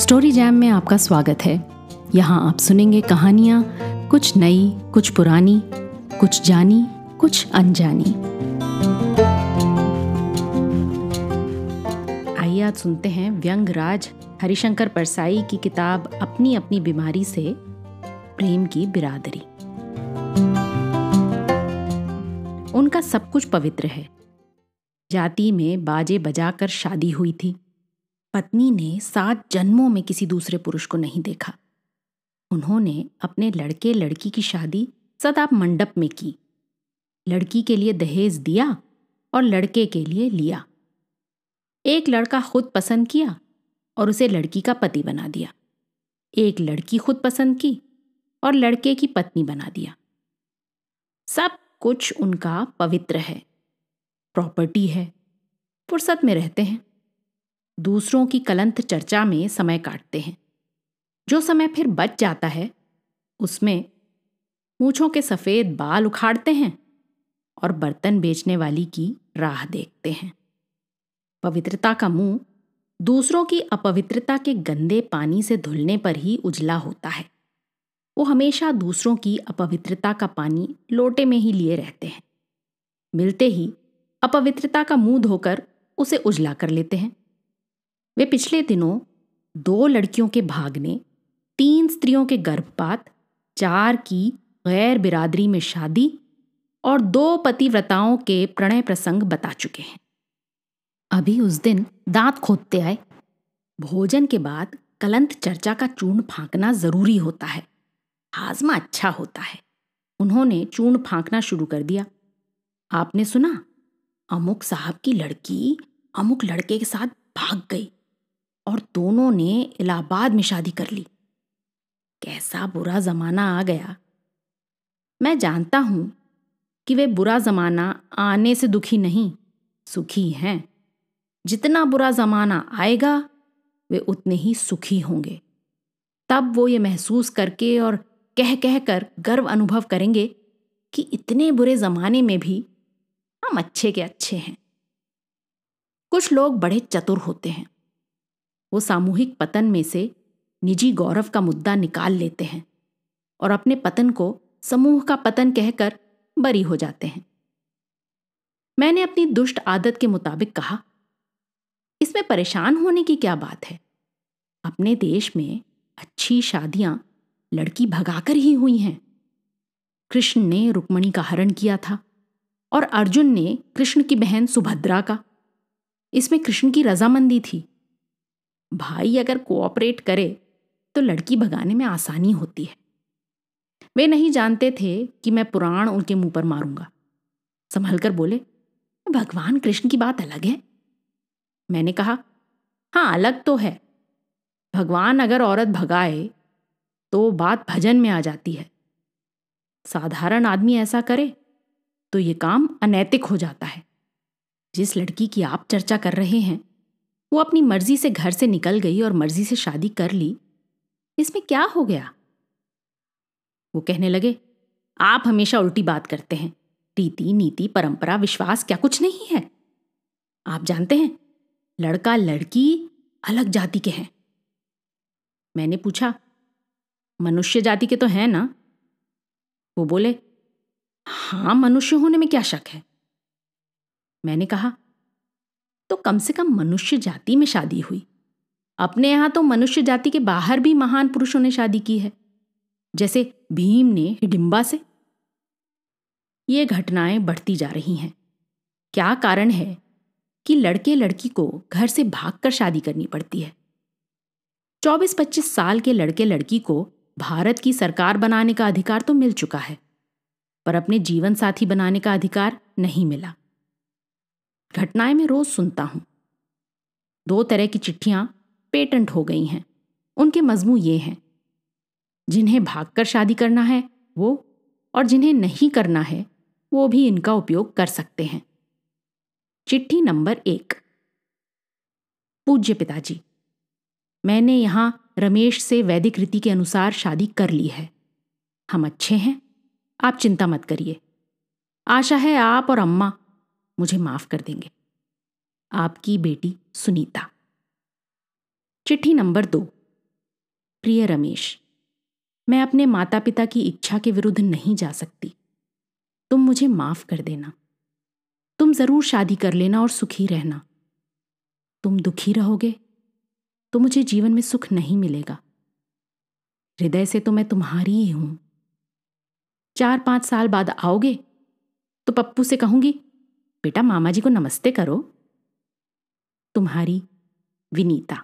Story jam में आपका स्वागत है। यहाँ आप सुनेंगे कहानियाँ, कुछ नई, कुछ पुरानी, कुछ जानी, कुछ अनजानी। आइए आज सुनते हैं व्यंगराज हरिशंकर परसाई की किताब अपनी अपनी बीमारी से प्रेम की बिरादरी। उनका सब कुछ पवित्र है। जाति में बाजे बजाकर शादी हुई थी। पत्नी ने 7 जन्मों में किसी दूसरे पुरुष को नहीं देखा। उन्होंने अपने लड़के लड़की की शादी सदा मंडप में की। लड़की के लिए दहेज दिया और लड़के के लिए लिया। एक लड़का खुद पसंद किया और उसे लड़की का पति बना दिया। एक लड़की खुद पसंद की और लड़के की पत्नी बना दिया। सब कुछ उनका पवित्र है। प्रॉपर्टी है। फुर्सत में रहते हैं। दूसरों की कलंत चर्चा में समय काटते हैं। जो समय फिर बच जाता है उसमें मूंछों के सफेद बाल उखाड़ते हैं और बर्तन बेचने वाली की राह देखते हैं। पवित्रता का मुंह दूसरों की अपवित्रता के गंदे पानी से धुलने पर ही उजला होता है। वो हमेशा दूसरों की अपवित्रता का पानी लोटे में ही लिए रहते हैं। मिलते ही अपवित्रता का मुंह धोकर उसे उजला कर लेते हैं। वे पिछले दिनों 2 लड़कियों के भागने, 3 स्त्रियों के गर्भपात, 4 की गैर बिरादरी में शादी और 2 पतिव्रताओं के प्रणय प्रसंग बता चुके हैं। अभी उस दिन दांत खोदते आए। भोजन के बाद कलंत चर्चा का चूर्ण फांकना जरूरी होता है। हाजमा अच्छा होता है। उन्होंने चूर्ण फांकना शुरू कर दिया। आपने सुना, अमुक साहब की लड़की अमुक लड़के के साथ भाग गई और दोनों ने इलाहाबाद में शादी कर ली। कैसा बुरा जमाना आ गया। मैं जानता हूं कि वे बुरा जमाना आने से दुखी नहीं, सुखी हैं। जितना बुरा जमाना आएगा वे उतने ही सुखी होंगे। तब वो ये महसूस करके और कह कह कर गर्व अनुभव करेंगे कि इतने बुरे जमाने में भी हम अच्छे के अच्छे हैं। कुछ लोग बड़े चतुर होते हैं। वो सामूहिक पतन में से निजी गौरव का मुद्दा निकाल लेते हैं और अपने पतन को समूह का पतन कहकर बरी हो जाते हैं। मैंने अपनी दुष्ट आदत के मुताबिक कहा, इसमें परेशान होने की क्या बात है। अपने देश में अच्छी शादियां लड़की भगाकर ही हुई हैं। कृष्ण ने रुक्मणी का हरण किया था और अर्जुन ने कृष्ण की बहन सुभद्रा का। इसमें कृष्ण की रजामंदी थी। भाई अगर कोऑपरेट करे तो लड़की भगाने में आसानी होती है। वे नहीं जानते थे कि मैं पुराण उनके मुंह पर मारूंगा। संभल कर बोले, भगवान कृष्ण की बात अलग है। मैंने कहा, हाँ अलग तो है। भगवान अगर औरत भगाए तो बात भजन में आ जाती है। साधारण आदमी ऐसा करे तो ये काम अनैतिक हो जाता है। जिस लड़की की आप चर्चा कर रहे हैं वो अपनी मर्जी से घर से निकल गई और मर्जी से शादी कर ली। इसमें क्या हो गया? वो कहने लगे, आप हमेशा उल्टी बात करते हैं। रीति नीति परंपरा विश्वास क्या कुछ नहीं है? आप जानते हैं लड़का लड़की अलग जाति के हैं। मैंने पूछा, मनुष्य जाति के तो हैं ना? वो बोले, हाँ मनुष्य होने में क्या शक है। मैंने कहा, तो कम से कम मनुष्य जाति में शादी हुई। अपने यहां तो मनुष्य जाति के बाहर भी महान पुरुषों ने शादी की है, जैसे भीम ने हिडिंबा से। ये घटनाएं बढ़ती जा रही हैं। क्या कारण है कि लड़के लड़की को घर से भागकर शादी करनी पड़ती है? 24-25 साल के लड़के लड़की को भारत की सरकार बनाने का अधिकार तो मिल चुका है, पर अपने जीवन साथी बनाने का अधिकार नहीं मिला। घटनाएं मैं रोज सुनता हूं। 2 तरह की चिट्ठियां पेटेंट हो गई हैं। उनके मजमू ये हैं, जिन्हें भागकर शादी करना है वो, और जिन्हें नहीं करना है वो भी इनका उपयोग कर सकते हैं। चिट्ठी नंबर 1। पूज्य पिताजी, मैंने यहां रमेश से वैदिक रीति के अनुसार शादी कर ली है। हम अच्छे हैं, आप चिंता मत करिए। आशा है आप और अम्मा मुझे माफ कर देंगे। आपकी बेटी सुनीता। चिट्ठी नंबर 2। प्रिय रमेश, मैं अपने माता पिता की इच्छा के विरुद्ध नहीं जा सकती। तुम मुझे माफ कर देना। तुम जरूर शादी कर लेना और सुखी रहना। तुम दुखी रहोगे तो मुझे जीवन में सुख नहीं मिलेगा। हृदय से तो मैं तुम्हारी ही हूं। 4-5 साल बाद आओगे तो पप्पू से कहूंगी, बेटा मामा जी को नमस्ते करो। तुम्हारी विनीता।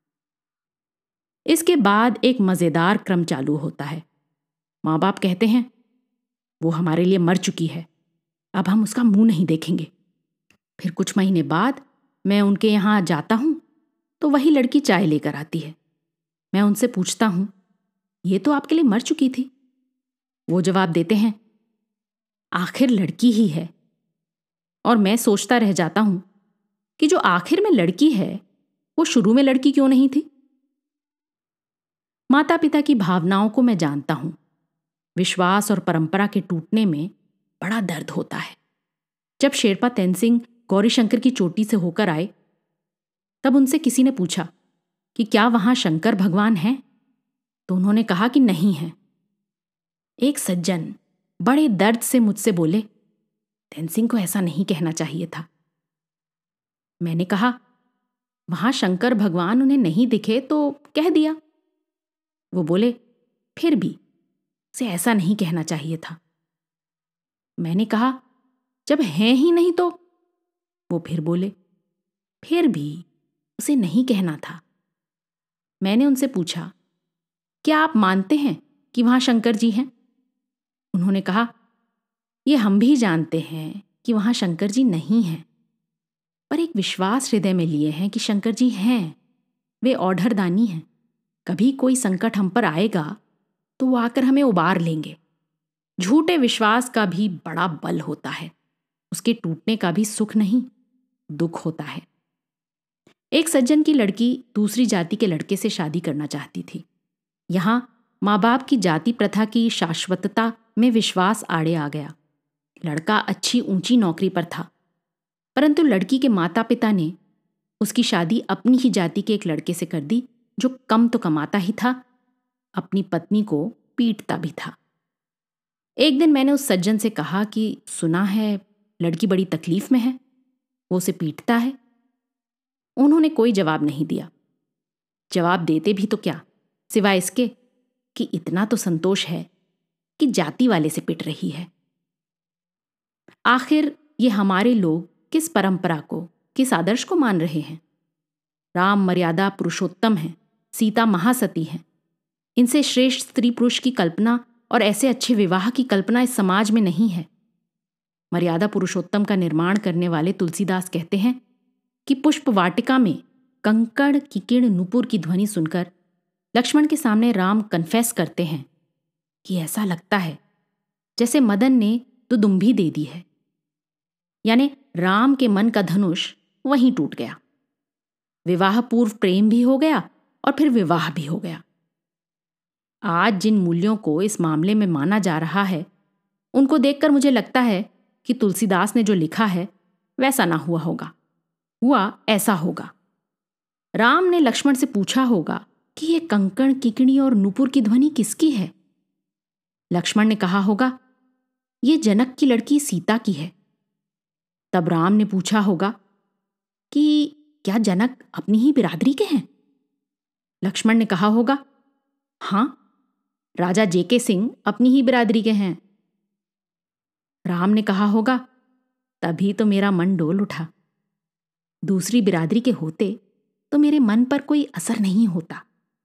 इसके बाद एक मजेदार क्रम चालू होता है। माँ बाप कहते हैं, वो हमारे लिए मर चुकी है, अब हम उसका मुंह नहीं देखेंगे। फिर कुछ महीने बाद मैं उनके यहां जाता हूं तो वही लड़की चाय लेकर आती है। मैं उनसे पूछता हूं, ये तो आपके लिए मर चुकी थी। वो जवाब देते हैं, आखिर लड़की ही है। और मैं सोचता रह जाता हूं कि जो आखिर में लड़की है वो शुरू में लड़की क्यों नहीं थी। माता पिता की भावनाओं को मैं जानता हूं। विश्वास और परंपरा के टूटने में बड़ा दर्द होता है। जब शेरपा तेनसिंह गौरीशंकर की चोटी से होकर आए तब उनसे किसी ने पूछा कि क्या वहां शंकर भगवान हैं, तो उन्होंने कहा कि नहीं है। एक सज्जन बड़े दर्द से मुझसे बोले, तेनसिंह को ऐसा नहीं कहना चाहिए था। मैंने कहा, वहां शंकर भगवान उन्हें नहीं दिखे तो कह दिया। वो बोले, फिर भी उसे ऐसा नहीं कहना चाहिए था। मैंने कहा, जब हैं ही नहीं तो। वो फिर बोले, फिर भी उसे नहीं कहना था। मैंने उनसे पूछा, क्या आप मानते हैं कि वहां शंकर जी हैं? उन्होंने कहा, ये हम भी जानते हैं कि वहां शंकर जी नहीं हैं, पर एक विश्वास हृदय में लिए हैं कि शंकर जी हैं। वे औढ़रदानी हैं। कभी कोई संकट हम पर आएगा तो वो आकर हमें उबार लेंगे। झूठे विश्वास का भी बड़ा बल होता है। उसके टूटने का भी सुख नहीं, दुख होता है। एक सज्जन की लड़की दूसरी जाति के लड़के से शादी करना चाहती थी। यहां माँ बाप की जाति प्रथा की शाश्वतता में विश्वास आड़े आ गया। लड़का अच्छी ऊंची नौकरी पर था, परंतु लड़की के माता पिता ने उसकी शादी अपनी ही जाति के एक लड़के से कर दी, जो कम तो कमाता ही था, अपनी पत्नी को पीटता भी था। एक दिन मैंने उस सज्जन से कहा कि सुना है लड़की बड़ी तकलीफ में है, वो उसे पीटता है। उन्होंने कोई जवाब नहीं दिया। जवाब देते भी तो क्या, सिवाय इसके कि इतना तो संतोष है कि जाति वाले से पिट रही है। आखिर ये हमारे लोग किस परंपरा को, किस आदर्श को मान रहे हैं? राम मर्यादा पुरुषोत्तम है, सीता महासती है। इनसे श्रेष्ठ स्त्री पुरुष की कल्पना और ऐसे अच्छे विवाह की कल्पना इस समाज में नहीं है। मर्यादा पुरुषोत्तम का निर्माण करने वाले तुलसीदास कहते हैं कि पुष्प वाटिका में कंकड़ किकिड़ नुपुर की ध्वनि सुनकर लक्ष्मण के सामने राम कन्फेस करते हैं कि ऐसा लगता है जैसे मदन ने तो दुम्भी दे दी है। यानी राम के मन का धनुष वहीं टूट गया। विवाह पूर्व प्रेम भी हो गया और फिर विवाह भी हो गया। आज जिन मूल्यों को इस मामले में माना जा रहा है, उनको देखकर मुझे लगता है कि तुलसीदास ने जो लिखा है वैसा ना हुआ होगा, हुआ ऐसा होगा। राम ने लक्ष्मण से पूछा होगा कि ये कंकण किकड़ी और नुपुर की ध्वनि किसकी है। लक्ष्मण ने कहा होगा, ये जनक की लड़की सीता की है। तब राम ने पूछा होगा कि क्या जनक अपनी ही बिरादरी के हैं? लक्ष्मण ने कहा होगा, हां, राजा जेके सिंह अपनी ही बिरादरी के हैं। राम ने कहा होगा, तभी तो मेरा मन डोल उठा। दूसरी बिरादरी के होते तो मेरे मन पर कोई असर नहीं होता।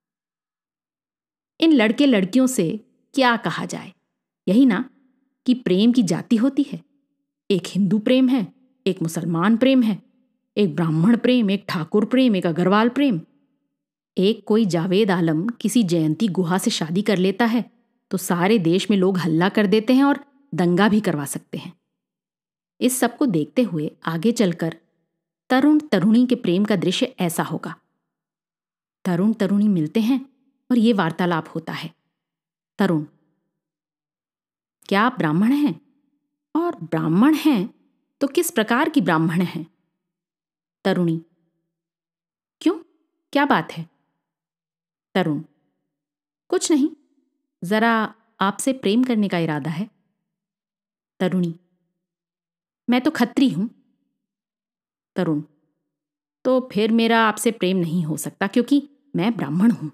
इन लड़के लड़कियों से क्या कहा जाए? यही ना कि प्रेम की जाति होती है। एक हिंदू प्रेम है, एक मुसलमान प्रेम है, एक ब्राह्मण प्रेम, एक ठाकुर प्रेम, एक अग्रवाल प्रेम। एक कोई जावेद आलम किसी जयंती गुहा से शादी कर लेता है तो सारे देश में लोग हल्ला कर देते हैं और दंगा भी करवा सकते हैं। इस सब को देखते हुए आगे चलकर तरुण तरुणी के प्रेम का दृश्य ऐसा होगा। तरुण तरुणी मिलते हैं और ये वार्तालाप होता है। तरुण, क्या आप ब्राह्मण हैं? और ब्राह्मण हैं तो किस प्रकार की ब्राह्मण हैं? तरुणी, क्यों, क्या बात है? तरुण, कुछ नहीं, जरा आपसे प्रेम करने का इरादा है। तरुणी: मैं तो खत्री हूं। तरुण: तो फिर मेरा आपसे प्रेम नहीं हो सकता क्योंकि मैं ब्राह्मण हूं।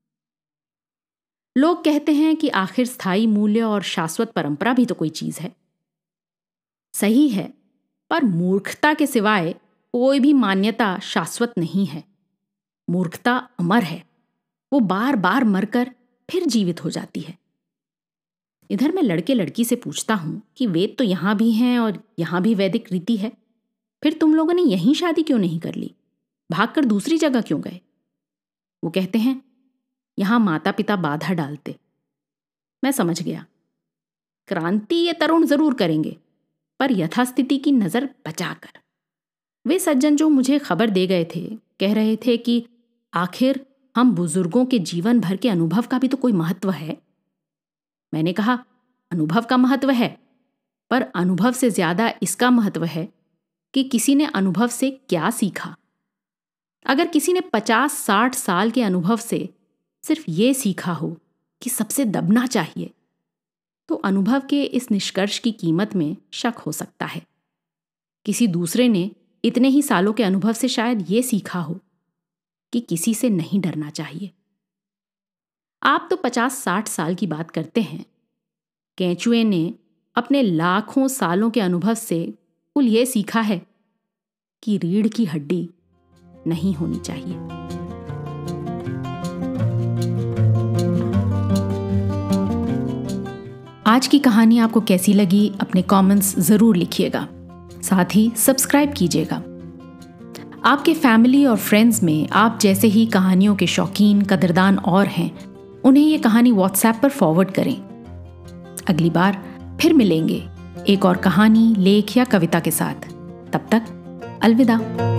लोग कहते हैं कि आखिर स्थायी मूल्य और शाश्वत परंपरा भी तो कोई चीज है। सही है, पर मूर्खता के सिवाय कोई भी मान्यता शाश्वत नहीं है। मूर्खता अमर है, वो बार बार मरकर फिर जीवित हो जाती है। इधर मैं लड़के लड़की से पूछता हूं कि वेद तो यहां भी हैं और यहां भी वैदिक रीति है, फिर तुम लोगों ने यहीं शादी क्यों नहीं कर ली? भागकर दूसरी जगह क्यों गए? वो कहते हैं यहां माता पिता बाधा डालते। मैं समझ गया, क्रांति ये तरुण जरूर करेंगे, पर यथास्थिति की नजर बचाकर। वे सज्जन जो मुझे खबर दे गए थे कह रहे थे कि आखिर हम बुजुर्गों के जीवन भर के अनुभव का भी तो कोई महत्व है। मैंने कहा, अनुभव का महत्व है, पर अनुभव से ज्यादा इसका महत्व है कि किसी ने अनुभव से क्या सीखा। अगर किसी ने 50-60 साल के अनुभव से सिर्फ ये सीखा हो कि सबसे दबना चाहिए, तो अनुभव के इस निष्कर्ष की कीमत में शक हो सकता है। किसी दूसरे ने इतने ही सालों के अनुभव से शायद ये सीखा हो कि किसी से नहीं डरना चाहिए। आप तो 50-60 साल की बात करते हैं, केंचुए ने अपने लाखों सालों के अनुभव से कुल ये सीखा है कि रीढ़ की हड्डी नहीं होनी चाहिए। आज की कहानी आपको कैसी लगी अपने कमेंट्स जरूर लिखिएगा, साथ ही सब्सक्राइब कीजिएगा। आपके फैमिली और फ्रेंड्स में आप जैसे ही कहानियों के शौकीन कदरदान और हैं, उन्हें ये कहानी व्हाट्सएप पर फॉरवर्ड करें। अगली बार फिर मिलेंगे एक और कहानी, लेख या कविता के साथ। तब तक अलविदा।